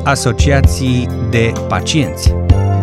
Asociații de pacienți.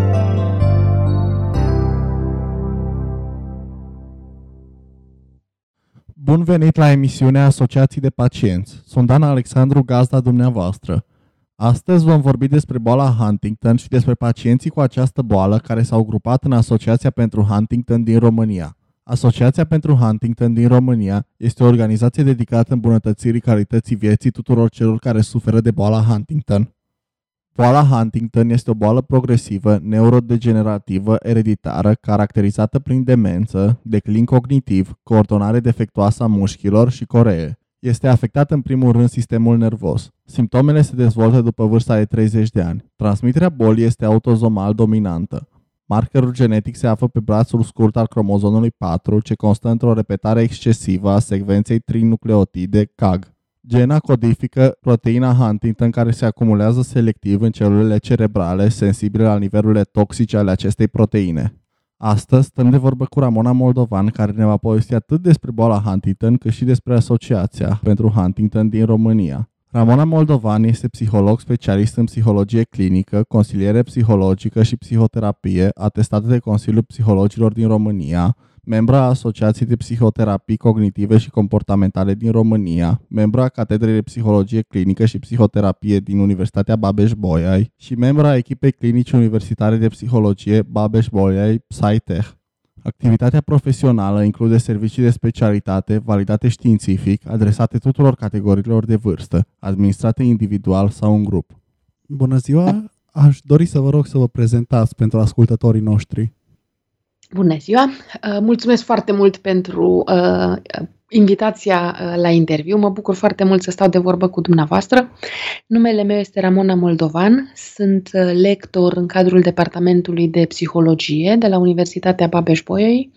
Bun venit la emisiunea Asociații de pacienți. Sunt Dan Alexandru, gazda dumneavoastră. Astăzi vom vorbi despre boala Huntington și despre pacienții cu această boală care s-au grupat în Asociația pentru Huntington din România. Asociația pentru Huntington din România este o organizație dedicată îmbunătățirii calității vieții tuturor celor care suferă de boala Huntington. Boala Huntington este o boală progresivă, neurodegenerativă, ereditară, caracterizată prin demență, declin cognitiv, coordonare defectuoasă a mușchilor și coree. Este afectat în primul rând sistemul nervos. Simptomele se dezvoltă după vârsta de 30 de ani. Transmiterea bolii este autozomal dominantă. Markerul genetic se află pe brațul scurt al cromozomului 4, ce constă într-o repetare excesivă a secvenței trinucleotide CAG. Gena codifică proteina Huntington care se acumulează selectiv în celulele cerebrale sensibile la nivelurile toxice ale acestei proteine. Astăzi stăm de vorbă cu Ramona Moldovan, care ne va povesti atât despre boala Huntington cât și despre Asociația pentru Huntington din România. Ramona Moldovan este psiholog specialist în psihologie clinică, consiliere psihologică și psihoterapie, atestată de Consiliul Psihologilor din România, membra a Asociației de Psihoterapii Cognitive și Comportamentale din România, membra a Catedrei de Psihologie Clinică și Psihoterapie din Universitatea Babeș-Bolyai și membra a echipei clinici universitare de psihologie Babeș-Bolyai PsyTech. Activitatea profesională include servicii de specialitate validate științific, adresate tuturor categoriilor de vârstă, administrate individual sau în grup. Bună ziua! Aș dori să vă rog să vă prezentați pentru ascultătorii noștri. Bună ziua! Mulțumesc foarte mult pentru invitația la interviu. Mă bucur foarte mult să stau de vorbă cu dumneavoastră. Numele meu este Ramona Moldovan. Sunt lector în cadrul Departamentului de Psihologie de la Universitatea Babeș-Bolyai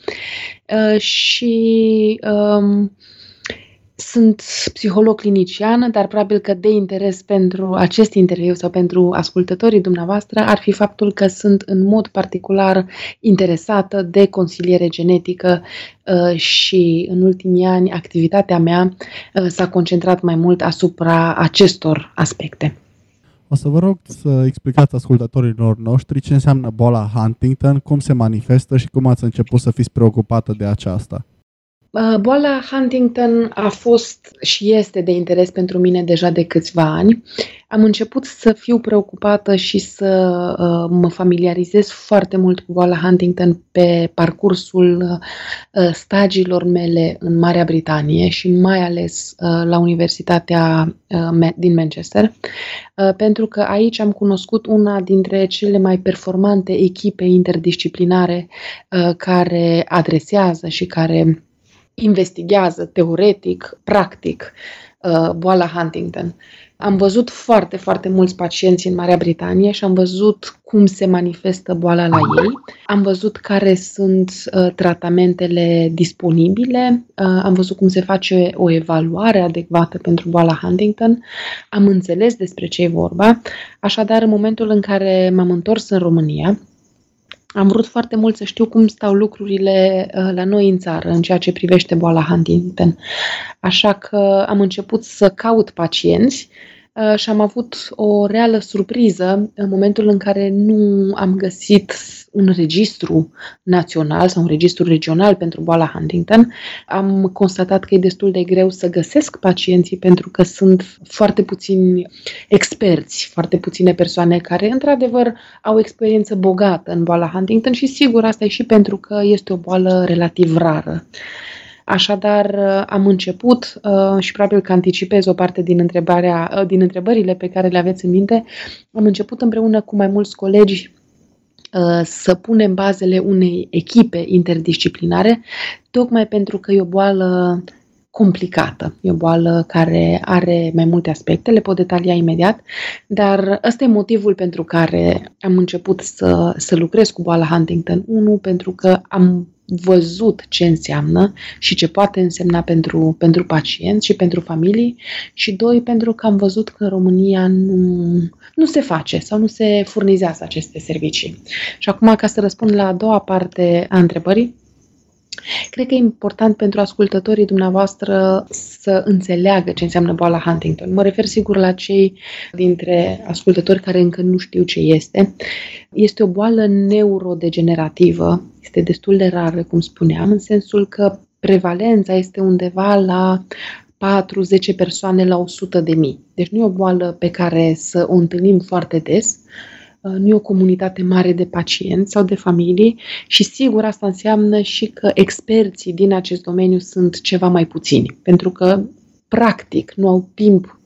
și sunt psiholog clinician, dar probabil că de interes pentru acest interviu sau pentru ascultătorii dumneavoastră ar fi faptul că sunt în mod particular interesată de consiliere genetică și în ultimii ani activitatea mea s-a concentrat mai mult asupra acestor aspecte. O să vă rog să explicați ascultătorilor noștri ce înseamnă boala Huntington, cum se manifestă și cum ați început să fiți preocupată de aceasta. Boala Huntington a fost și este de interes pentru mine deja de câțiva ani. Am început să fiu preocupată și să mă familiarizez foarte mult cu boala Huntington pe parcursul stagiilor mele în Marea Britanie și mai ales la Universitatea din Manchester, pentru că aici am cunoscut una dintre cele mai performante echipe interdisciplinare care adresează și care investigează teoretic, practic, boala Huntington. Am văzut foarte, foarte mulți pacienți în Marea Britanie și am văzut cum se manifestă boala la ei. Am văzut care sunt tratamentele disponibile, am văzut cum se face o evaluare adecvată pentru boala Huntington, am înțeles despre ce e vorba. Așadar, în momentul în care m-am întors în România, am vrut foarte mult să știu cum stau lucrurile la noi în țară în ceea ce privește boala Huntington. Așa că am început să caut pacienți și am avut o reală surpriză în momentul în care nu am găsit un registru național sau un registru regional pentru boala Huntington. Am constatat că e destul de greu să găsesc pacienții pentru că sunt foarte puțini experți, foarte puține persoane care într-adevăr au experiență bogată în boala Huntington și sigur asta e și pentru că este o boală relativ rară. Așadar, am început și probabil că anticipez o parte din întrebările pe care le aveți în minte. Am început împreună cu mai mulți colegi să punem bazele unei echipe interdisciplinare, tocmai pentru că e o boală complicată. E o boală care are mai multe aspecte, le pot detalia imediat, dar ăsta e motivul pentru care am început să lucrez cu boala Huntington. 1, pentru că am văzut ce înseamnă și ce poate însemna pentru pacienți și pentru familii și 2, pentru că am văzut că în România nu se face sau nu se furnizează aceste servicii. Și acum, ca să răspund la a doua parte a întrebării, Cred că e important pentru ascultătorii dumneavoastră să înțeleagă ce înseamnă boala Huntington. Mă refer sigur la cei dintre ascultători care încă nu știu ce este. Este o boală neurodegenerativă, este destul de rară, cum spuneam, în sensul că prevalența este undeva la 4-10 persoane la 100.000. Deci nu e o boală pe care să o întâlnim foarte des, nu e o comunitate mare de pacienți sau de familii și sigur asta înseamnă și că experții din acest domeniu sunt ceva mai puțini, pentru că practic nu au timp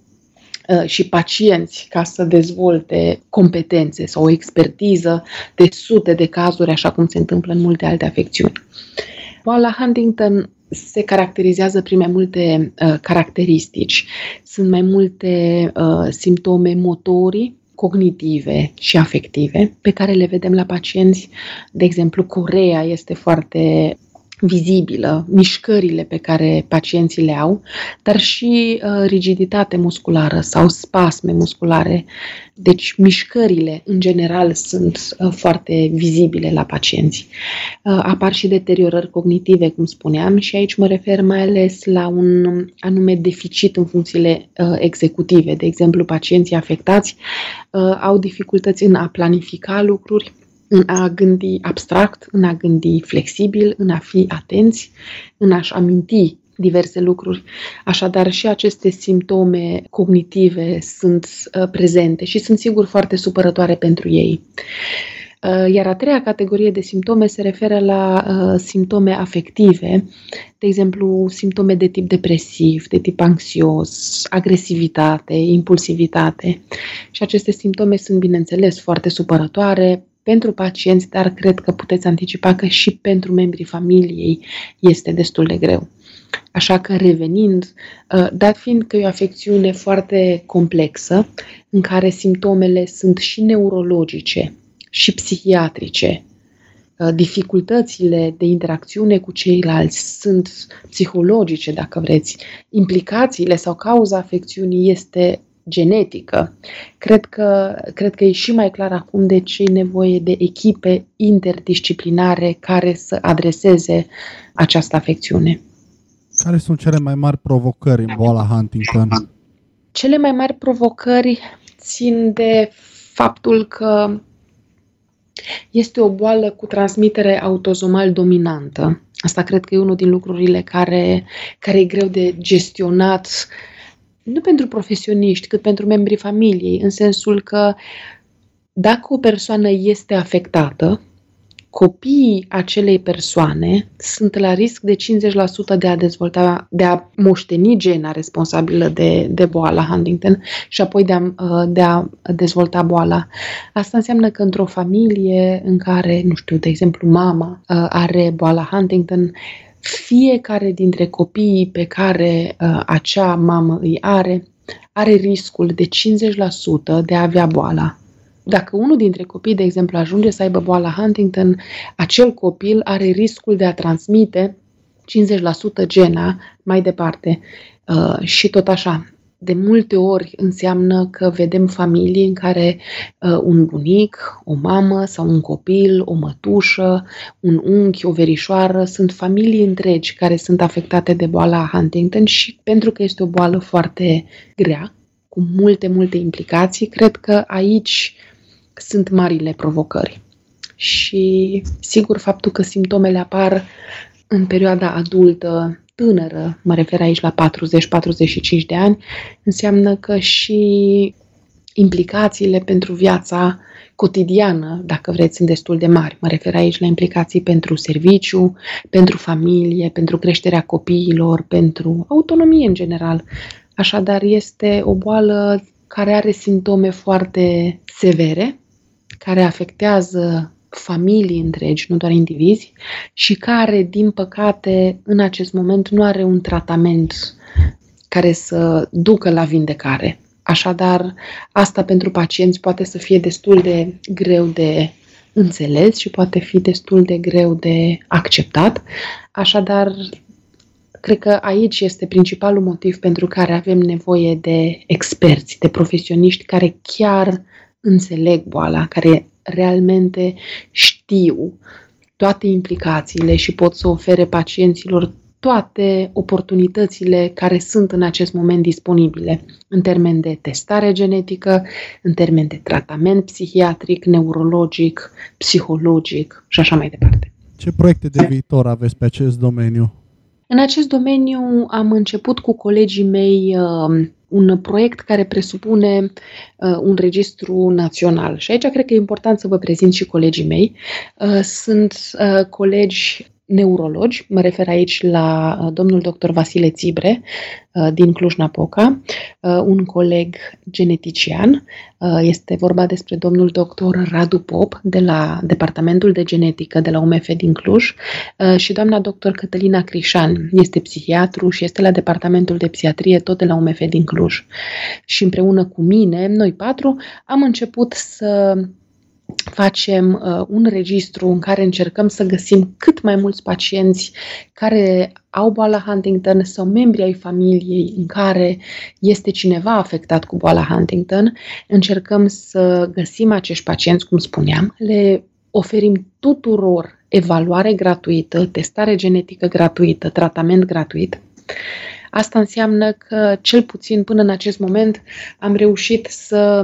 și pacienți ca să dezvolte competențe sau o expertiză de sute de cazuri, așa cum se întâmplă în multe alte afecțiuni. Boala Huntington se caracterizează prin mai multe caracteristici. Sunt mai multe simptome motorii, cognitive și afective, pe care le vedem la pacienți. De exemplu, coreea este foarte vizibilă, mișcările pe care pacienții le au, dar și rigiditate musculară sau spasme musculare. Deci mișcările, în general, sunt foarte vizibile la pacienți. Apar și deteriorări cognitive, cum spuneam, și aici mă refer mai ales la un anume deficit în funcțiile executive. De exemplu, pacienții afectați au dificultăți în a planifica lucruri, în a gândi abstract, în a gândi flexibil, în a fi atenți, în a-și aminti diverse lucruri. Așadar, și aceste simptome cognitive sunt prezente și sunt sigur foarte supărătoare pentru ei. Iar a treia categorie de simptome se referă la simptome afective, de exemplu, simptome de tip depresiv, de tip anxios, agresivitate, impulsivitate. Și aceste simptome sunt, bineînțeles, foarte supărătoare pentru pacienți, dar cred că puteți anticipa că și pentru membrii familiei este destul de greu. Așa că revenind, dat fiind că e o afecțiune foarte complexă, în care simptomele sunt și neurologice și psihiatrice, dificultățile de interacțiune cu ceilalți sunt psihologice, dacă vreți, implicațiile sau cauza afecțiunii este genetică. Cred că e și mai clar acum de ce e nevoie de echipe interdisciplinare care să adreseze această afecțiune. Care sunt cele mai mari provocări în boala Huntington? Cele mai mari provocări țin de faptul că este o boală cu transmitere autozomal dominantă. Asta cred că e unul din lucrurile care e greu de gestionat, nu pentru profesioniști, cât pentru membrii familiei, în sensul că dacă o persoană este afectată, copiii acelei persoane sunt la risc de 50% de a moșteni gena responsabilă de boala Huntington și apoi de a dezvolta boala. Asta înseamnă că într-o familie în care, nu știu, de exemplu, mama are boala Huntington, fiecare dintre copiii pe care acea mamă îi are riscul de 50% de a avea boala. Dacă unul dintre copii, de exemplu, ajunge să aibă boala Huntington, acel copil are riscul de a transmite 50% gena mai departe. Și tot așa. De multe ori înseamnă că vedem familii în care un bunic, o mamă sau un copil, o mătușă, un unchi, o verișoară, sunt familii întregi care sunt afectate de boala Huntington și pentru că este o boală foarte grea, cu multe implicații, cred că aici sunt marile provocări. Și sigur faptul că simptomele apar în perioada adultă, tânără, mă refer aici la 40-45 de ani, înseamnă că și implicațiile pentru viața cotidiană, dacă vreți, sunt destul de mari. Mă refer aici la implicații pentru serviciu, pentru familie, pentru creșterea copiilor, pentru autonomie în general. Așadar, este o boală care are simptome foarte severe, care afectează familii întregi, nu doar indivizi, și care, din păcate, în acest moment nu are un tratament care să ducă la vindecare. Așadar, asta pentru pacienți poate să fie destul de greu de înțeles și poate fi destul de greu de acceptat. Așadar, cred că aici este principalul motiv pentru care avem nevoie de experți, de profesioniști care chiar înțeleg boala, care realmente știu toate implicațiile și pot să ofere pacienților toate oportunitățile care sunt în acest moment disponibile, în termen de testare genetică, în termen de tratament psihiatric, neurologic, psihologic și așa mai departe. Ce proiecte de viitor aveți pe acest domeniu? În acest domeniu am început cu colegii mei un proiect care presupune un registru național. Și aici cred că e important să vă prezint și colegii mei. Sunt colegi neurologi, mă refer aici la domnul dr. Vasile Țibre din Cluj-Napoca, un coleg genetician, este vorba despre domnul dr. Radu Pop de la Departamentul de Genetică de la UMF din Cluj și doamna dr. Cătălina Crișan, este psihiatru și este la Departamentul de Psihiatrie tot de la UMF din Cluj. Și împreună cu mine, noi 4, am început să facem un registru în care încercăm să găsim cât mai mulți pacienți care au boala Huntington sau membri ai familiei în care este cineva afectat cu boala Huntington. Încercăm să găsim acești pacienți, cum spuneam, le oferim tuturor evaluare gratuită, testare genetică gratuită, tratament gratuit. Asta înseamnă că, cel puțin până în acest moment, am reușit să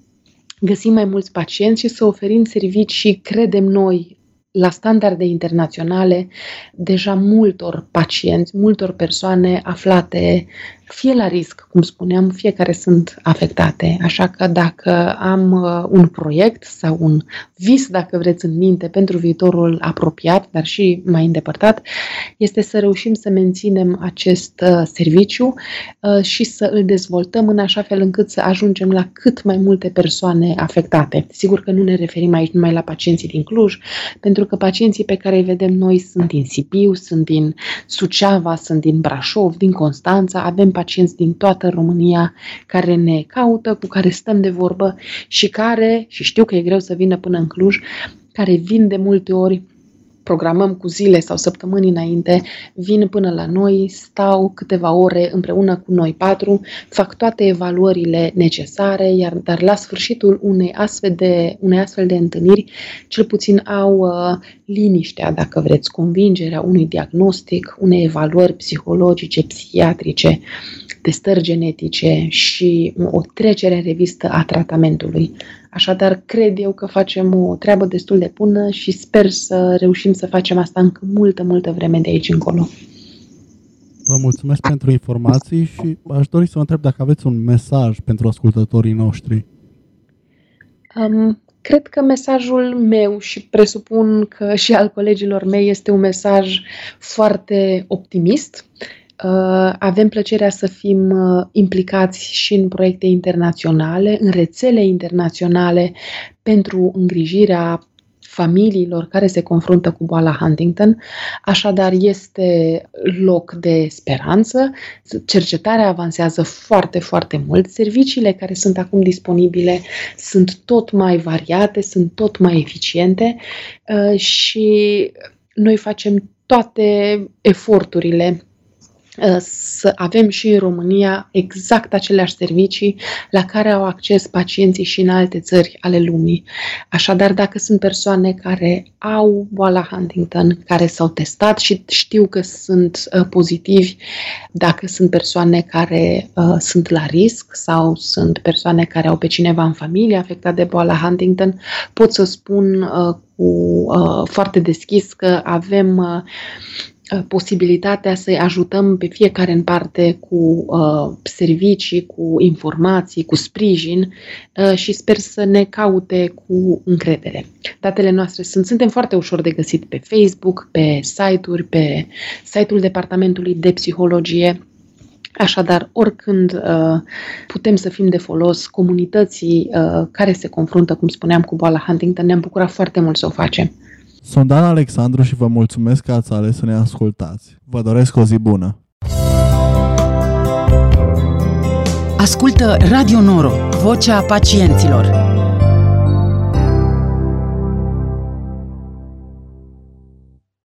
găsim mai mulți pacienți și să oferim servicii, credem noi, la standarde internaționale, deja multor pacienți, multor persoane aflate fie la risc, cum spuneam, fie care sunt afectate. Așa că dacă am un proiect sau un vis, dacă vreți, în minte pentru viitorul apropiat, dar și mai îndepărtat, este să reușim să menținem acest serviciu și să îl dezvoltăm în așa fel încât să ajungem la cât mai multe persoane afectate. Sigur că nu ne referim aici numai la pacienții din Cluj, pentru că pacienții pe care îi vedem noi sunt din Sibiu, sunt din Suceava, sunt din Brașov, din Constanța, avem pacienți din toată România care ne caută, cu care stăm de vorbă și știu că e greu să vină până în Cluj, care vin de multe ori, programăm cu zile sau săptămâni înainte, vin până la noi, stau câteva ore împreună cu noi 4, fac toate evaluările necesare, dar la sfârșitul unei astfel de întâlniri, cel puțin au liniștea, dacă vreți, convingerea unui diagnostic, unei evaluări psihologice, psihiatrice, testări genetice și o trecere în revistă a tratamentului. Așadar, cred eu că facem o treabă destul de bună și sper să reușim să facem asta încă multă vreme de aici încolo. Vă mulțumesc pentru informații și aș dori să vă întreb dacă aveți un mesaj pentru ascultătorii noștri. Cred că mesajul meu și presupun că și al colegilor mei este un mesaj foarte optimist. Avem plăcerea să fim implicați și în proiecte internaționale, în rețele internaționale pentru îngrijirea familiilor care se confruntă cu boala Huntington. Așadar, este loc de speranță. Cercetarea avansează foarte mult. Serviciile care sunt acum disponibile sunt tot mai variate, sunt tot mai eficiente și noi facem toate eforturile să avem și în România exact aceleași servicii la care au acces pacienții și în alte țări ale lumii. Așadar, dacă sunt persoane care au boala Huntington, care s-au testat și știu că sunt pozitivi, dacă sunt persoane care sunt la risc sau sunt persoane care au pe cineva în familie afectat de boala Huntington, pot să spun foarte deschis că avem posibilitatea să-i ajutăm pe fiecare în parte cu servicii, cu informații, cu sprijin și sper să ne caute cu încredere. Datele noastre suntem foarte ușor de găsit pe Facebook, pe site-uri, pe site-ul Departamentului de Psihologie. Așadar, oricând putem să fim de folos comunității care se confruntă, cum spuneam, cu boala Huntington, ne-am bucurat foarte mult să o facem. Sunt Dan Alexandru și vă mulțumesc că ați ales să ne ascultați. Vă doresc o zi bună! Ascultă Radio Noro, vocea pacienților.